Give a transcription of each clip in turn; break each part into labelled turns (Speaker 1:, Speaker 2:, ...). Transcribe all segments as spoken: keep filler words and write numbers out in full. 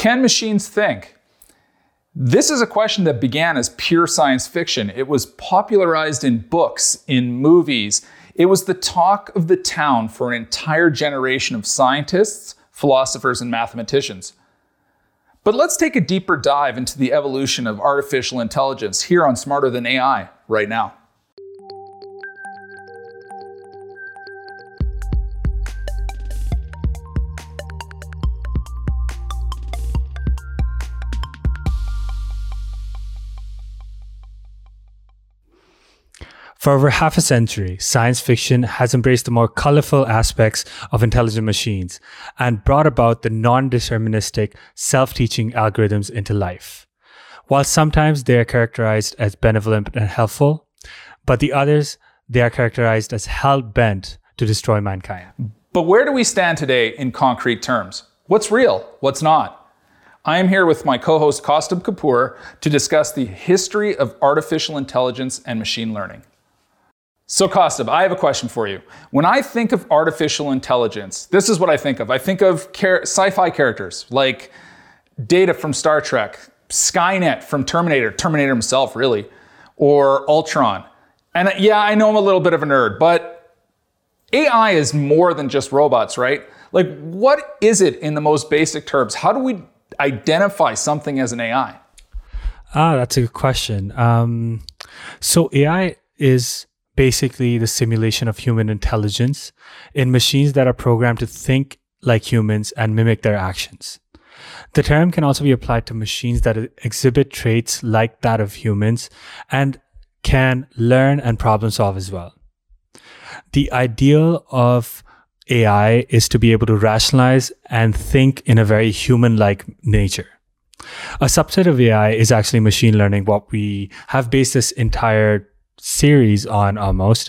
Speaker 1: Can machines think? This is a question that began as pure science fiction. It was popularized in books, in movies. It was the talk of the town for an entire generation of scientists, philosophers, and mathematicians. But let's take a deeper dive into the evolution of artificial intelligence here on Smarter Than A I right now.
Speaker 2: For over half a century, science fiction has embraced the more colorful aspects of intelligent machines and brought about the non-deterministic, self-teaching algorithms into life. While sometimes they are characterized as benevolent and helpful, but the others, they are characterized as hell-bent to destroy mankind.
Speaker 1: But where do we stand today in concrete terms? What's real? What's not? I am here with my co-host Kaustubh Kapoor to discuss the history of artificial intelligence and machine learning. So Kaustubh, I have a question for you. When I think of artificial intelligence, this is what I think of. I think of char- sci-fi characters like Data from Star Trek, Skynet from Terminator, Terminator himself really, or Ultron. And yeah, I know I'm a little bit of a nerd, but A I is more than just robots, right? Like, what is it in the most basic terms? How do we identify something as an A I?
Speaker 2: Ah, that's a good question. Um, so A I is basically the simulation of human intelligence in machines that are programmed to think like humans and mimic their actions. The term can also be applied to machines that exhibit traits like that of humans and can learn and problem solve as well. The ideal of A I is to be able to rationalize and think in a very human-like nature. A subset of A I is actually machine learning, what we have based this entire series on almost.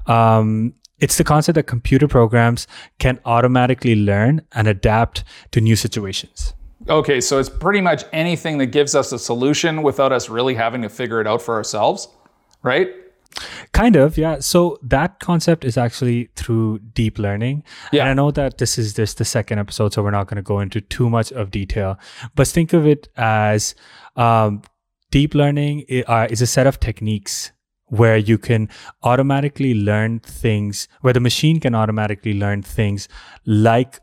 Speaker 2: Um, it's the concept that computer programs can automatically learn and adapt to new situations.
Speaker 1: Okay, so it's pretty much anything that gives us a solution without us really having to figure it out for ourselves, right?
Speaker 2: Kind of, yeah. So that concept is actually through deep learning. Yeah. And I know that this is just the second episode, so we're not going to go into too much of detail. But think of it as um, deep learning is a set of techniques where you can automatically learn things, where the machine can automatically learn things like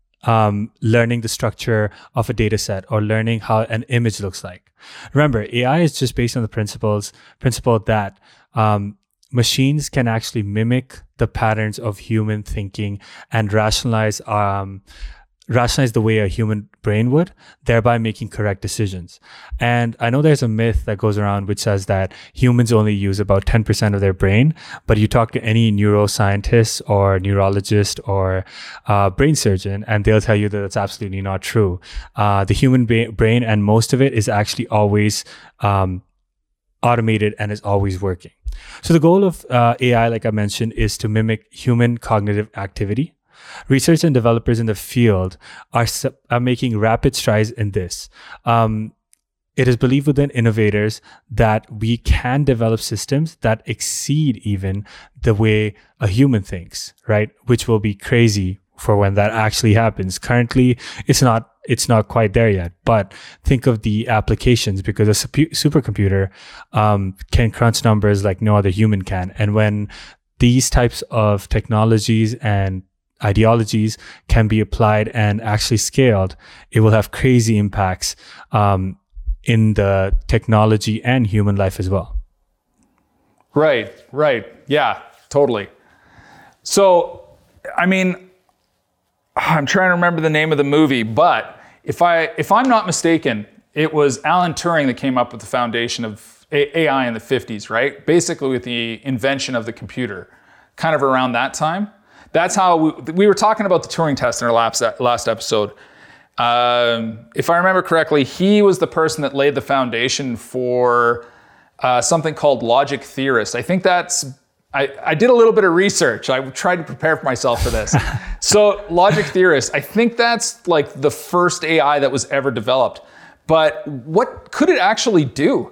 Speaker 2: um, learning the structure of a data set or learning how an image looks like. Remember, A I is just based on the principles, principle that um, machines can actually mimic the patterns of human thinking and rationalize um, rationalize the way a human brain would, thereby making correct decisions. And I know there's a myth that goes around which says that humans only use about ten percent of their brain, but you talk to any neuroscientist or neurologist or uh, brain surgeon, and they'll tell you that that's absolutely not true. Uh, the human ba- brain, and most of it, is actually always um, automated and is always working. So the goal of uh, A I, like I mentioned, is to mimic human cognitive activity. Researchers and developers in the field are, are making rapid strides in this. Um, it is believed within innovators that we can develop systems that exceed even the way a human thinks, right? Which will be crazy for when that actually happens. Currently, it's not it's not quite there yet, but think of the applications, because a super, supercomputer um, can crunch numbers like no other human can. And when these types of technologies and ideologies can be applied and actually scaled, it will have crazy impacts um, in the technology and human life as well.
Speaker 1: Right, right. Yeah, totally. So, I mean, I'm trying to remember the name of the movie, but if I if I'm not mistaken, it was Alan Turing that came up with the foundation of A I in the fifties, right? Basically with the invention of the computer, kind of around that time. That's how we, we were talking about the Turing test in our last, last episode. Um, if I remember correctly, he was the person that laid the foundation for uh, something called logic theorist. I think that's, I, I did a little bit of research. I tried to prepare for myself for this. So logic theorist, I think that's like the first A I that was ever developed. But what could it actually do?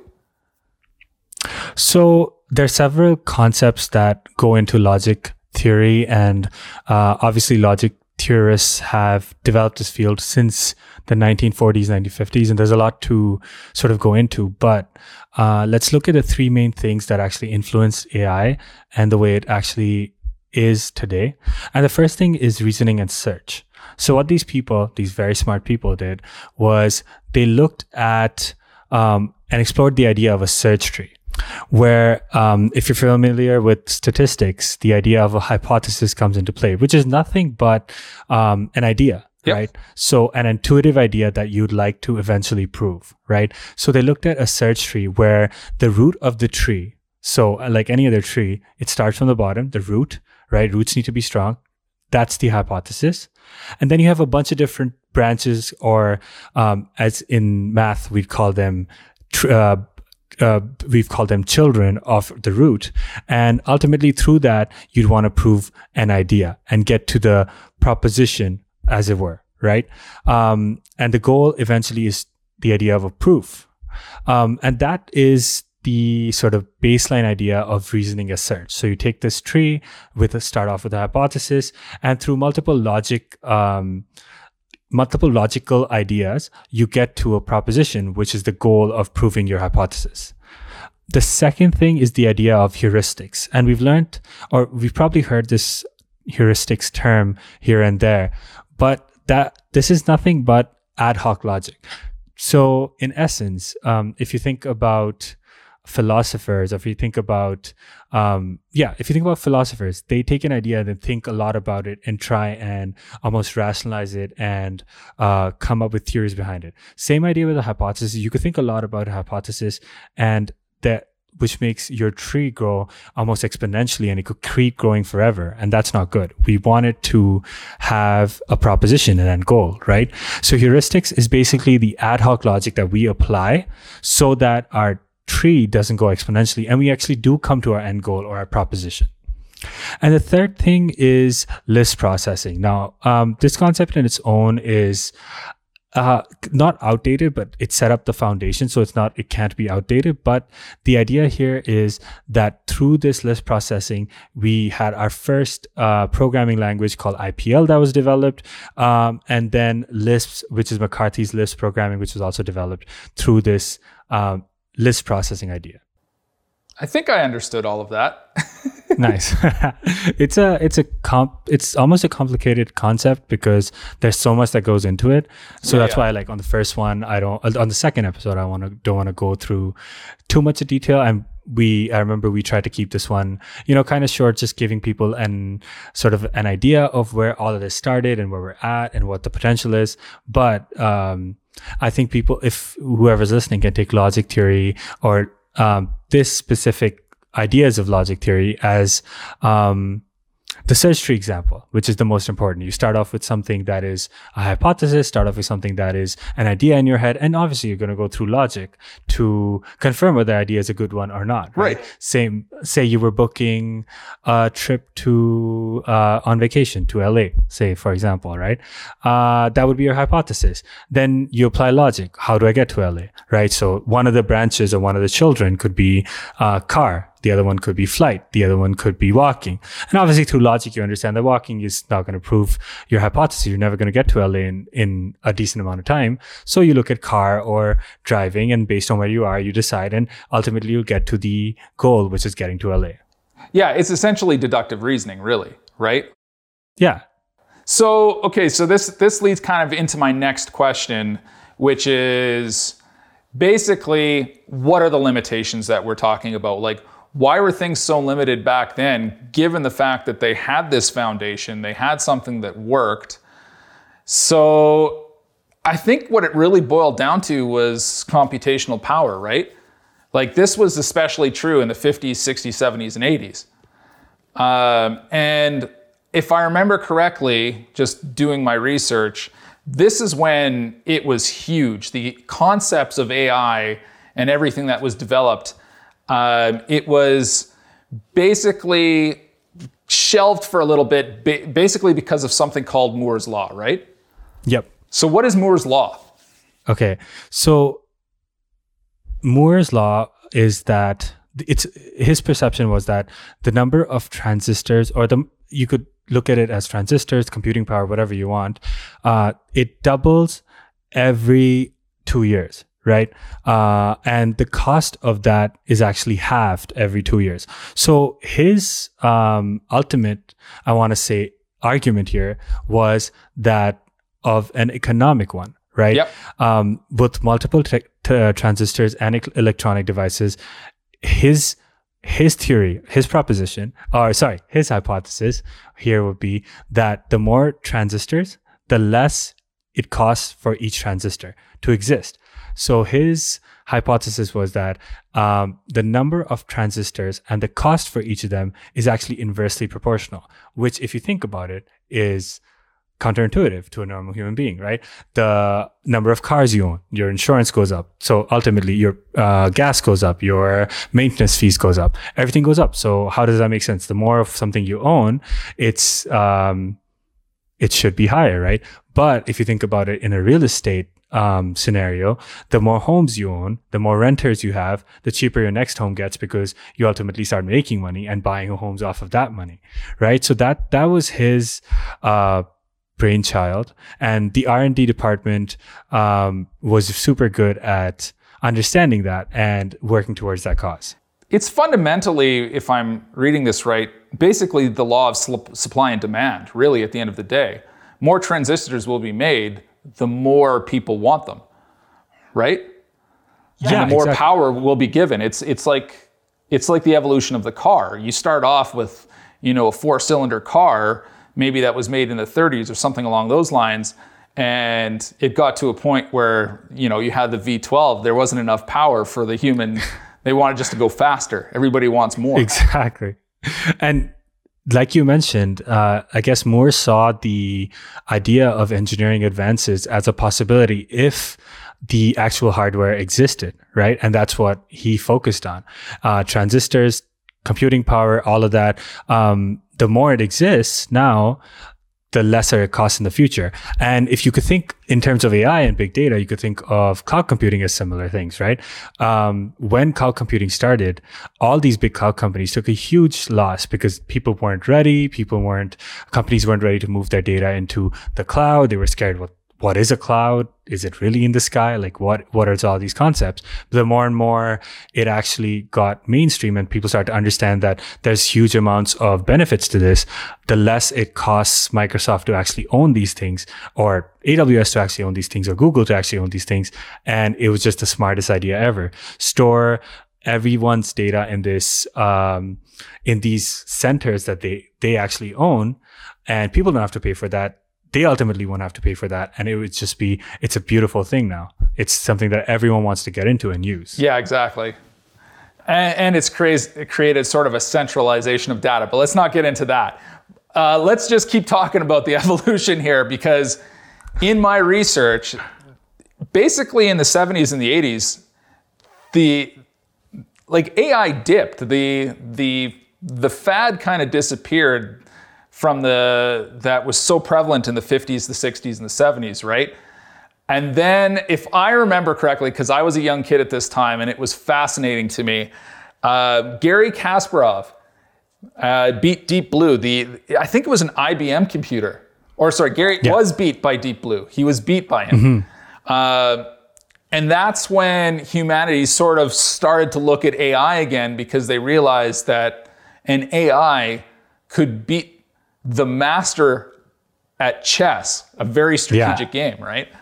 Speaker 2: So there are several concepts that go into logic theory, and uh, obviously logic theorists have developed this field since the nineteen forties, nineteen fifties, and there's a lot to sort of go into. But uh, let's look at the three main things that actually influence A I and the way it actually is today. And the first thing is reasoning and search. So what these people, these very smart people did was they looked at um, and explored the idea of a search tree, where um, if you're familiar with statistics, the idea of a hypothesis comes into play, which is nothing but um, an idea. Yep. Right. So an intuitive idea that you'd like to eventually prove. Right. So they looked at a search tree where the root of the tree, so like any other tree, it starts from the bottom, the root, right? Roots need to be strong. That's the hypothesis. And then you have a bunch of different branches, or um, as in math, we'd call them, tr- uh, uh, we've called them children of the root. And ultimately through that, you'd want to prove an idea and get to the proposition, as it were, right? Um, and the goal eventually is the idea of a proof. Um, and that is the sort of baseline idea of reasoning as search. So you take this tree with a start off with a hypothesis, and through multiple logic, um, multiple logical ideas, you get to a proposition, which is the goal of proving your hypothesis. The second thing is the idea of heuristics. And we've learned, or we've probably heard this heuristics term here and there, but that this is nothing but ad hoc logic. So in essence, um, if you think about philosophers, or if you think about, um, yeah, if you think about philosophers, they take an idea, then think a lot about it and try and almost rationalize it and uh, come up with theories behind it. Same idea with a hypothesis. You could think a lot about a hypothesis, and that which makes your tree grow almost exponentially, and it could keep growing forever. And that's not good. We want it to have a proposition and end goal, right? So heuristics is basically the ad hoc logic that we apply so that our tree doesn't go exponentially, and we actually do come to our end goal or our proposition. And the third thing is list processing. Now, um, this concept in its own is uh, not outdated, but it set up the foundation. So it's not, it can't be outdated. But the idea here is that through this list processing, we had our first uh, programming language called I P L that was developed. Um, and then Lisp, which is McCarthy's Lisp programming, which was also developed through this um, list processing idea.
Speaker 1: I think I understood all of that.
Speaker 2: Nice. It's a it's a comp it's almost a complicated concept because there's so much that goes into it. So yeah, that's yeah. why, like, on the first one, I don't on the second episode, I want to don't want to go through too much of detail. And we I remember we tried to keep this one, you know, kind of short, just giving people an sort of an idea of where all of this started and where we're at and what the potential is. But um I think people, if whoever's listening, can take logic theory or um, this specific ideas of logic theory as um, the search tree example, which is the most important. You start off with something that is a hypothesis, start off with something that is an idea in your head, and obviously you're going to go through logic to confirm whether the idea is a good one or not. Right. right. Same. Say you were booking a trip to uh, on vacation to L A, say, for example, right? Uh, that would be your hypothesis. Then you apply logic. How do I get to L A? Right. So one of the branches or one of the children could be uh, car. The other one could be flight. The other one could be walking. And obviously through logic, you understand that walking is not going to prove your hypothesis. You're never going to get to L A in, in a decent amount of time. So you look at car or driving, and based on where you are, you decide, and ultimately you'll get to the goal, which is getting to L A.
Speaker 1: Yeah, it's essentially deductive reasoning, really, right?
Speaker 2: Yeah.
Speaker 1: So, okay, so this, this leads kind of into my next question, which is basically, what are the limitations that we're talking about? Like, why were things so limited back then, given the fact that they had this foundation, they had something that worked? So I think what it really boiled down to was computational power, right? Like, this was especially true in the fifties, sixties, seventies, and eighties. Um, and if I remember correctly, just doing my research, this is when it was huge. The concepts of A I and everything that was developed, Um, it was basically shelved for a little bit, ba- basically because of something called Moore's Law, right?
Speaker 2: Yep.
Speaker 1: So what is Moore's Law?
Speaker 2: Okay. So Moore's Law is that it's his perception was that the number of transistors, or the you could look at it as transistors, computing power, whatever you want, uh, it doubles every two years, right? Uh, and the cost of that is actually halved every two years. So his um, ultimate, I want to say, argument here was that of an economic one, right?
Speaker 1: Yep.
Speaker 2: Um, with multiple te- t- transistors and e- electronic devices, his his theory, his proposition, or sorry, his hypothesis here would be that the more transistors, the less it costs for each transistor to exist. So his hypothesis was that um, the number of transistors and the cost for each of them is actually inversely proportional, which, if you think about it, is counterintuitive to a normal human being, right? The number of cars you own, your insurance goes up. So ultimately your uh, gas goes up, your maintenance fees goes up, everything goes up. So how does that make sense? The more of something you own, it's, um, it should be higher, right? But if you think about it in a real estate um, scenario, the more homes you own, the more renters you have, the cheaper your next home gets because you ultimately start making money and buying homes off of that money, right? So that, that was his, uh, brainchild, and the R and D department um, was super good at understanding that and working towards that cause.
Speaker 1: It's fundamentally, if I'm reading this right, basically the law of supply and demand, really, at the end of the day. More transistors will be made, the more people want them, right?
Speaker 2: Yeah,
Speaker 1: and the more
Speaker 2: exactly.
Speaker 1: power will be given. It's it's like it's like the evolution of the car. You start off with, you know, a four-cylinder car, maybe that was made in the thirties or something along those lines. And it got to a point where, you know, you had the V twelve, there wasn't enough power for the human. They wanted just to go faster. Everybody wants more.
Speaker 2: Exactly. And like you mentioned, uh, I guess Moore saw the idea of engineering advances as a possibility if the actual hardware existed, right? And that's what he focused on. Uh, transistors, computing power, all of that. Um, the more it exists now, the lesser it costs in the future. And if you could think in terms of A I and big data, you could think of cloud computing as similar things, right? Um, when cloud computing started, all these big cloud companies took a huge loss because people weren't ready. People weren't, companies weren't ready to move their data into the cloud. They were scared, what, what is a cloud? Is it really in the sky? Like what, what are all these concepts? But the more and more it actually got mainstream and people started to understand that there's huge amounts of benefits to this, the less it costs Microsoft to actually own these things, or A W S to actually own these things, or Google to actually own these things. And it was just the smartest idea ever. Store everyone's data in this, um, in these centers that they, they actually own, and people don't have to pay for that. They ultimately won't have to pay for that. And it would just be, it's a beautiful thing now. It's something that everyone wants to get into and use.
Speaker 1: Yeah, exactly. And, and it's crazy, it created sort of a centralization of data, but let's not get into that. Uh, let's just keep talking about the evolution here, because in my research, basically in the seventies and the eighties, the like A I dipped. The the the fad kind of disappeared from the that was so prevalent in the fifties, the sixties, and the seventies, right? And then, if I remember correctly, because I was a young kid at this time, and it was fascinating to me, uh, Gary Kasparov uh, beat Deep Blue. The I think it was an I B M computer, or sorry, Gary yeah. was beat by Deep Blue. He was beat by him. Mm-hmm. Uh, and that's when humanity sort of started to look at A I again, because they realized that an A I could beat the master at chess, a very strategic yeah. game, right?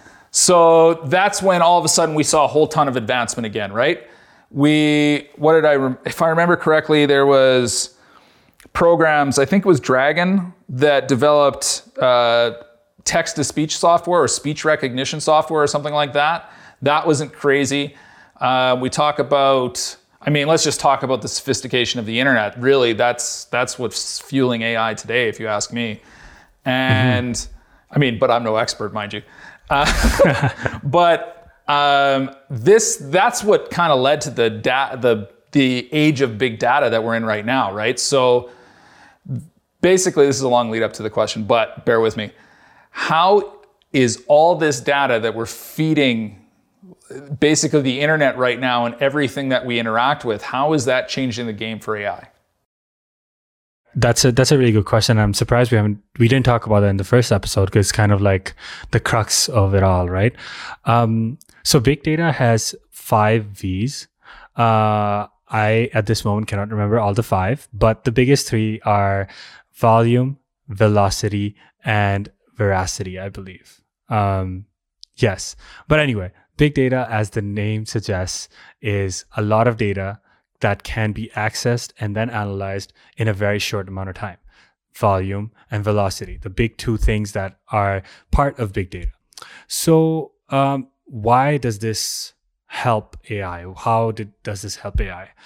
Speaker 1: So that's when all of a sudden we saw a whole ton of advancement again, right? We, what did I, rem- if I remember correctly, there was programs, I think it was Dragon, that developed uh, text-to-speech software or speech recognition software or something like that. That wasn't crazy. Uh, we talk about, I mean, let's just talk about the sophistication of the internet. Really, that's that's what's fueling A I today, if you ask me. And mm-hmm. I mean, but I'm no expert, mind you. Uh, but um, this that's what kind of led to the da- the the age of big data that we're in right now, right? So basically, this is a long lead up to the question, but bear with me. How is all this data that we're feeding basically the internet right now and everything that we interact with, how is that changing the game for A I?
Speaker 2: That's a that's a really good question. I'm surprised we haven't we didn't talk about that in the first episode because it's kind of like the crux of it all, right? Um, so big data has five V's. Uh, I at this moment cannot remember all the five, but the biggest three are volume, velocity, and veracity, I believe. Um, yes, but anyway, big data, as the name suggests, is a lot of data that can be accessed and then analyzed in a very short amount of time. Volume and velocity, the big two things that are part of big data. So um, why does this help A I? How did, does this help A I?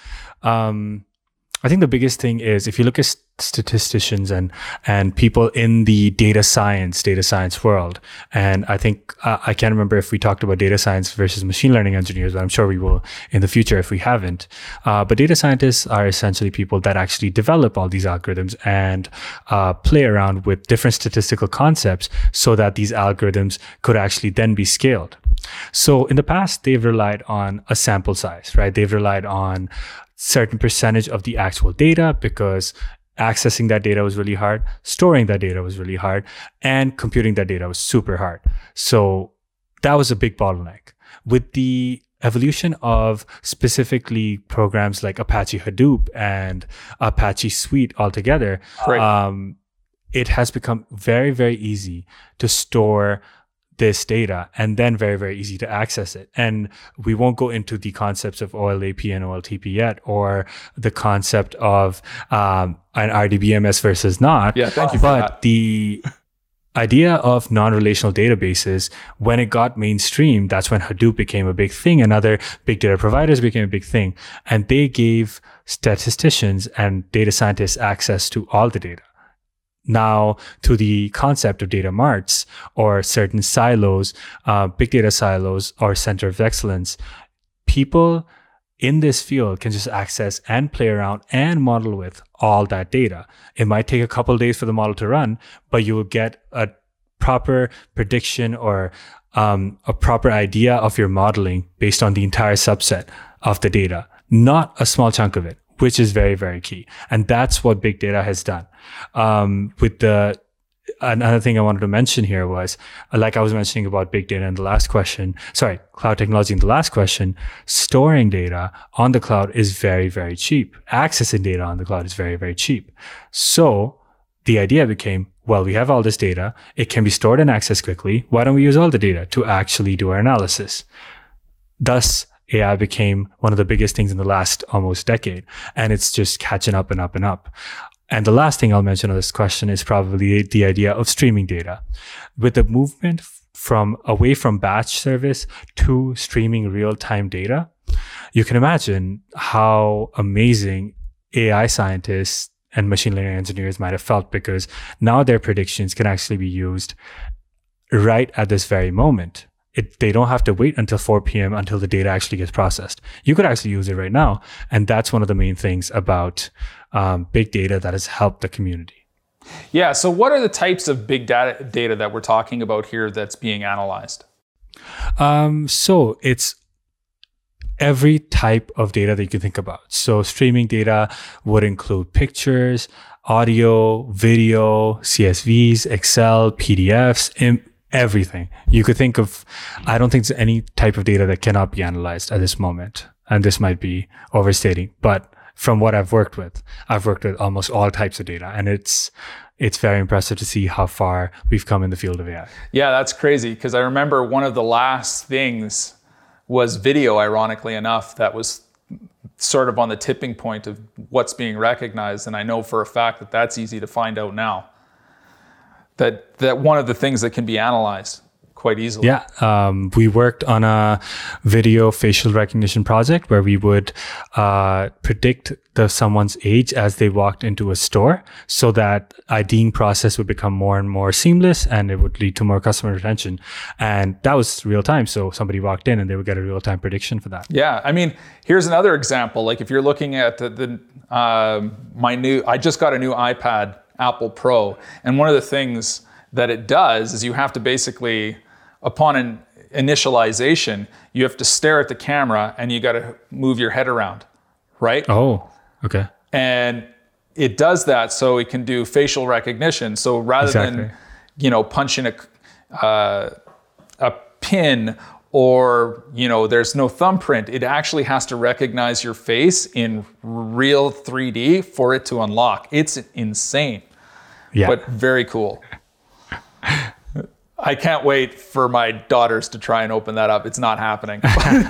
Speaker 2: Um, I think the biggest thing is if you look at statisticians and and people in the data science data science world, and I think uh, I can't remember if we talked about data science versus machine learning engineers, but I'm sure we will in the future if we haven't. Uh, but data scientists are essentially people that actually develop all these algorithms and uh, play around with different statistical concepts so that these algorithms could actually then be scaled. So in the past, they've relied on a sample size, right? They've relied on certain percentage of the actual data because accessing that data was really hard, storing that data was really hard, and computing that data was super hard. So that was a big bottleneck. With the evolution of specifically programs like Apache Hadoop and Apache Suite altogether, right. um, it has become very, very easy to store this data and then very, very easy to access it. And we won't go into the concepts of O L A P and O L T P yet, or the concept of um, an R D B M S versus not.
Speaker 1: Yeah, thank you for
Speaker 2: but
Speaker 1: that.
Speaker 2: The idea of non-relational databases, when it got mainstream, that's when Hadoop became a big thing and other big data providers became a big thing. And they gave statisticians and data scientists access to all the data. Now, to the concept of data marts or certain silos, uh, big data silos or center of excellence, people in this field can just access and play around and model with all that data. It might take a couple of days for the model to run, but you will get a proper prediction or um, a proper idea of your modeling based on the entire subset of the data, not a small chunk of it, which is very, very key. And that's what big data has done. Um, with the, another thing I wanted to mention here was, like I was mentioning about big data in the last question, sorry, cloud technology in the last question, storing data on the cloud is very, very cheap. Accessing data on the cloud is very, very cheap. So the idea became, well, we have all this data. It can be stored and accessed quickly. Why don't we use all the data to actually do our analysis? Thus, A I became one of the biggest things in the last almost decade, and it's just catching up and up and up. And the last thing I'll mention on this question is probably the idea of streaming data. With the movement from away from batch service to streaming real-time data, you can imagine how amazing A I scientists and machine learning engineers might have felt, because now their predictions can actually be used right at this very moment. It, they don't have to wait until four p.m. until the data actually gets processed. You could actually use it right now. And that's one of the main things about um, big data that has helped the community.
Speaker 1: Yeah. So what are the types of big data, data that we're talking about here that's being analyzed?
Speaker 2: Um, so it's every type of data that you can think about. So streaming data would include pictures, audio, video, C S Vs, Excel, P D Fs, im- everything. You could think of, I don't think there's any type of data that cannot be analyzed at this moment. And this might be overstating, but from what I've worked with, I've worked with almost all types of data. And it's it's very impressive to see how far we've come in the field of A I.
Speaker 1: Yeah, that's crazy. Because I remember one of the last things was video, ironically enough, that was sort of on the tipping point of what's being recognized. And I know for a fact that that's easy to find out now. That that one of the things that can be analyzed quite easily.
Speaker 2: Yeah, um, we worked on a video facial recognition project where we would uh, predict the someone's age as they walked into a store, so that IDing process would become more and more seamless, and it would lead to more customer retention. And that was real time. So somebody walked in and they would get a real time prediction for that.
Speaker 1: Yeah, I mean, here's another example. Like if you're looking at the, the uh, my new, I just got a new iPad Apple Pro. And one of the things that it does is you have to basically, upon an initialization, you have to stare at the camera and you got to move your head around, right?
Speaker 2: Oh, okay.
Speaker 1: And it does that so it can do facial recognition. So rather
Speaker 2: Exactly.
Speaker 1: than, you know, punching a, uh, a pin or, you know, there's no thumbprint, it actually has to recognize your face in real three D for it to unlock. It's insane,
Speaker 2: Yeah.
Speaker 1: but very cool. I can't wait for my daughters to try and open that up. It's not happening.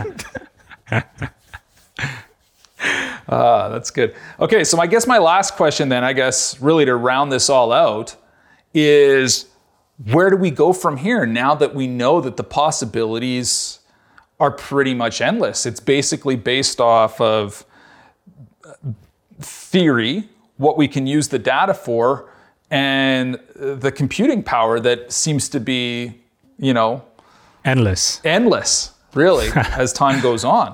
Speaker 1: uh, that's good. Okay, so I guess my last question then, I guess, really to round this all out, is where do we go from here now that we know that the possibilities are pretty much endless? It's basically based off of theory, what we can use the data for, and the computing power that seems to be, you know,
Speaker 2: Endless.
Speaker 1: endless, really, as time goes on.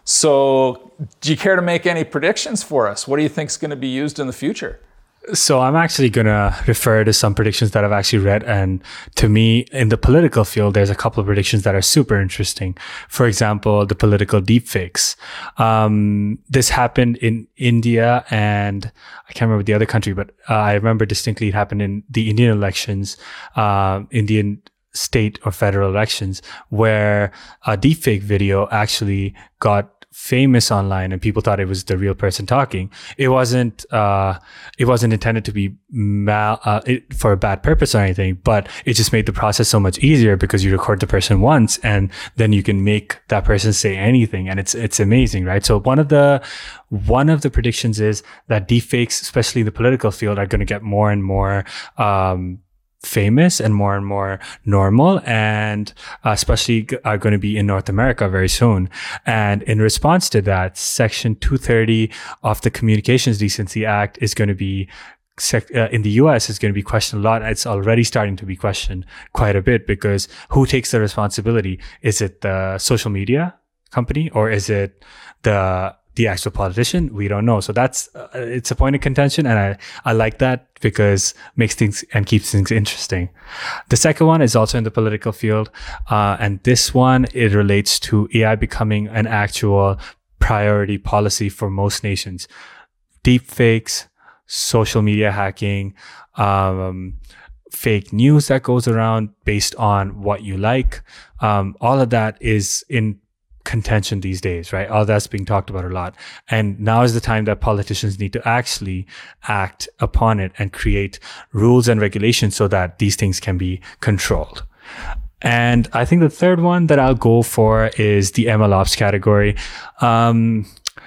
Speaker 1: So do you care to make any predictions for us? What do you think is going to be used in the future?
Speaker 2: So I'm actually going to refer to some predictions that I've actually read. And to me, in the political field, there's a couple of predictions that are super interesting. For example, the political deepfakes. Um, this happened in India and I can't remember the other country, but uh, I remember distinctly it happened in the Indian elections, uh, Indian state or federal elections, where a deepfake video actually got famous online and people thought it was the real person talking. It wasn't uh it wasn't intended to be mal uh, it, for a bad purpose or anything, but it just made the process so much easier because you record the person once and then you can make that person say anything, and it's it's amazing, right? So one of the one of the predictions is that deepfakes, especially in the political field, are going to get more and more um famous and more and more normal, and uh, especially g- are going to be in North America very soon. And in response to that, Section two thirty of the Communications Decency Act is going to be sec- uh, in the U S is going to be questioned a lot. It's already starting to be questioned quite a bit, because who takes the responsibility? Is it the social media company or is it the the actual politician? We don't know. So that's, uh, it's a point of contention. And I, I like that because it makes things and keeps things interesting. The second one is also in the political field. Uh, and this one, it relates to A I becoming an actual priority policy for most nations. Deepfakes, social media hacking, um, fake news that goes around based on what you like. Um, all of that is in contention these days, right? All that's being talked about a lot. And now is the time that politicians need to actually act upon it and create rules and regulations so that these things can be controlled. And I think the third one that I'll go for is the MLOps category. Um,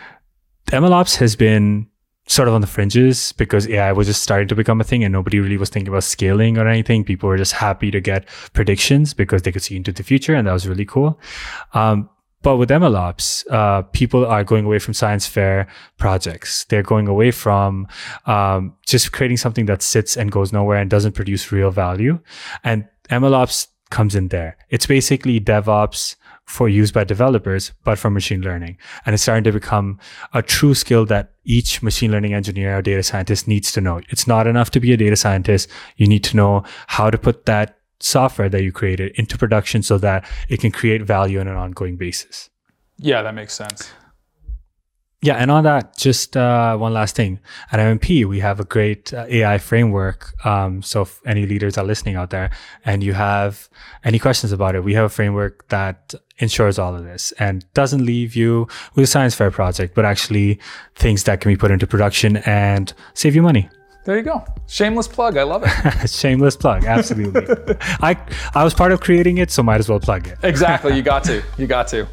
Speaker 2: MLOps has been sort of on the fringes because A I was just starting to become a thing and nobody really was thinking about scaling or anything. People were just happy to get predictions because they could see into the future, and that was really cool. Um, But with MLOps, uh, people are going away from science fair projects. They're going away from um, just creating something that sits and goes nowhere and doesn't produce real value. And MLOps comes in there. It's basically DevOps for use by developers, but for machine learning. And it's starting to become a true skill that each machine learning engineer or data scientist needs to know. It's not enough to be a data scientist. You need to know how to put that software that you created into production so that it can create value on an ongoing basis.
Speaker 1: Yeah, that makes sense.
Speaker 2: Yeah, and on that, just uh, one last thing. At M M P, we have a great uh, A I framework. Um, so if any leaders are listening out there and you have any questions about it, we have a framework that ensures all of this and doesn't leave you with a science fair project, but actually things that can be put into production and save you money.
Speaker 1: There you go. Shameless plug. I love it.
Speaker 2: Shameless plug. Absolutely. I I was part of creating it, so might as well plug it.
Speaker 1: Exactly. You got to. You got to.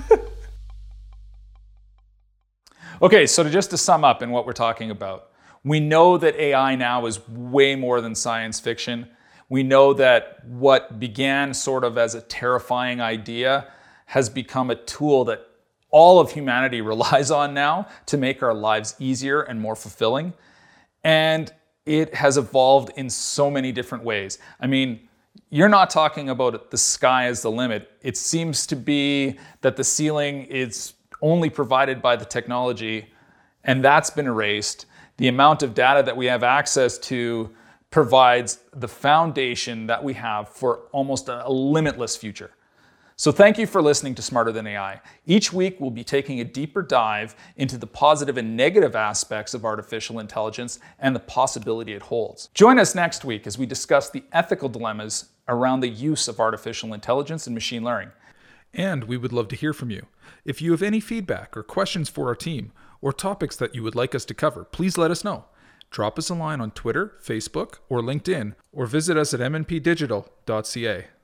Speaker 1: Okay, so to just to sum up in what we're talking about, we know that A I now is way more than science fiction. We know that what began sort of as a terrifying idea has become a tool that all of humanity relies on now to make our lives easier and more fulfilling. And it has evolved in so many different ways. I mean, you're not talking about the sky as the limit. It seems to be that the ceiling is only provided by the technology, and that's been erased. The amount of data that we have access to provides the foundation that we have for almost a limitless future. So thank you for listening to Smarter Than A I. Each week, we'll be taking a deeper dive into the positive and negative aspects of artificial intelligence and the possibility it holds. Join us next week as we discuss the ethical dilemmas around the use of artificial intelligence and machine learning.
Speaker 3: And we would love to hear from you. If you have any feedback or questions for our team, or topics that you would like us to cover, please let us know. Drop us a line on Twitter, Facebook, or LinkedIn, or visit us at m n p digital dot c a.